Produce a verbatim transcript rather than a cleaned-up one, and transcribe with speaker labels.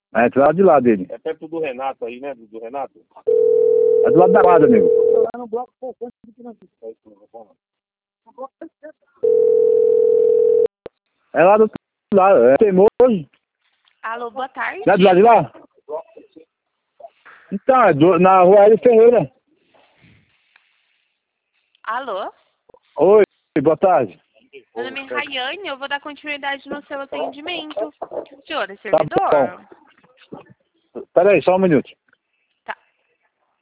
Speaker 1: É, do lado de lá dele.
Speaker 2: É perto do Renato aí, né? Do, do Renato?
Speaker 1: É do lado da quadra, amigo.
Speaker 3: Lá no bloco, pô, quanto que não fica?
Speaker 1: É lá do outro lado, é teimoso.
Speaker 4: Alô, boa tarde.
Speaker 1: Não é do lado de lá? Então, é do, na rua Hélio Ferreira.
Speaker 4: Alô?
Speaker 1: Oi, boa tarde.
Speaker 4: Meu nome é Rayane, eu vou dar continuidade no seu atendimento. Senhor, é
Speaker 1: Tá
Speaker 4: servidor?
Speaker 1: bom. Pera aí, só um minuto.